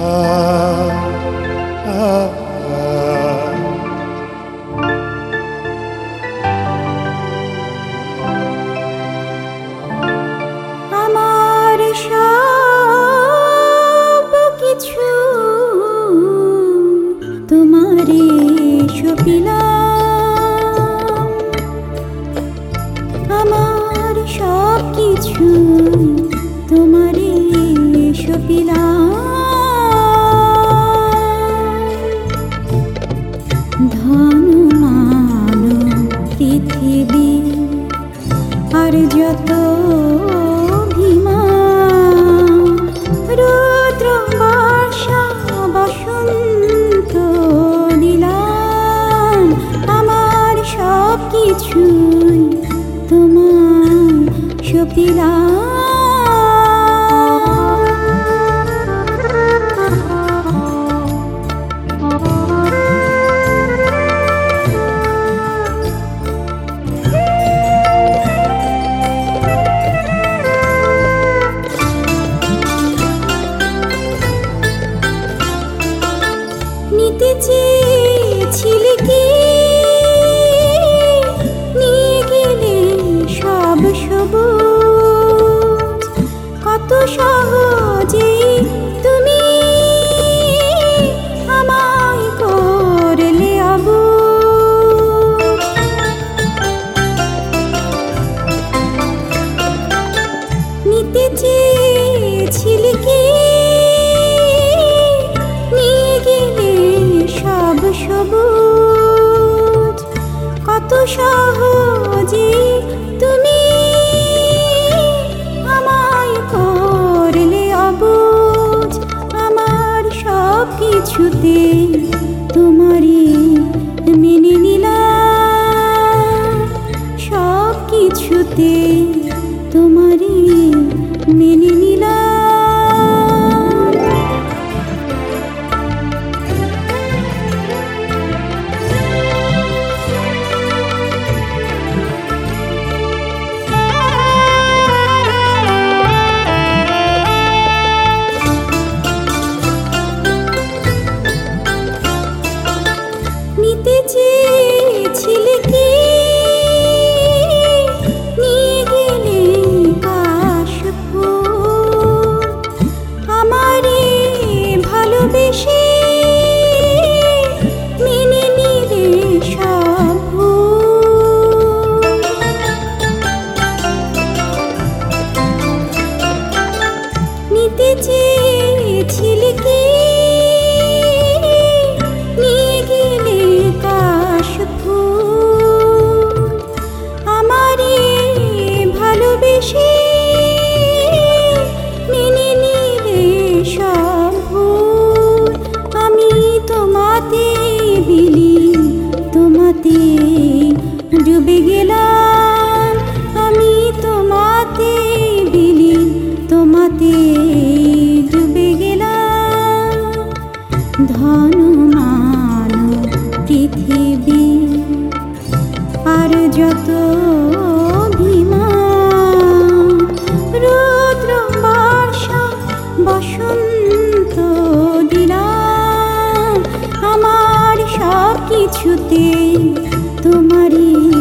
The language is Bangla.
আমার সব কিছু তোমারে সপিলাম, আমার সব কিছু তোমারে সপিলাম। ধন মান পৃথিবী আর যত রুদ্র বর্ষা বসন্ত দিলাম, আমার সব কিছুই তোমার সপিলাম। নিতে চেয়েছিলে কি নিয়ে গেলে সব সবুজ, কত সহজে তুমি আমায় করলে অবুঝ। নিতে চেয়েছিলে কি সবুজ, কত সহজে তুমি আমায় করলে অবুঝ। আমার সব কিছুতে তোমারই মেনে নিলাম, সব কিছুতে তোমারই মেনে নিলাম। নিতে চেয়েছিলে কি নিয়ে গেলে কাশফুল, আমারে ভালোবেসে মেনে নিলে সব ভুল। নিতে চেয়েছিলে কি নিয়ে গেলে কাশফুল, আমারে ভালোবেসে মেনে নিলে সব ভুল। আমি তোমাতে বিলীন, তোমাতে ডুবে গেলাম, আমি তোমাতে বিলীন, তোমাতে ডুবে গেলাম। ধন মান পৃথিবী আর যত অভিমান, রুদ্র বর্ষা বসন্ত দিলাম, আমার সব কিছুতে তোমারই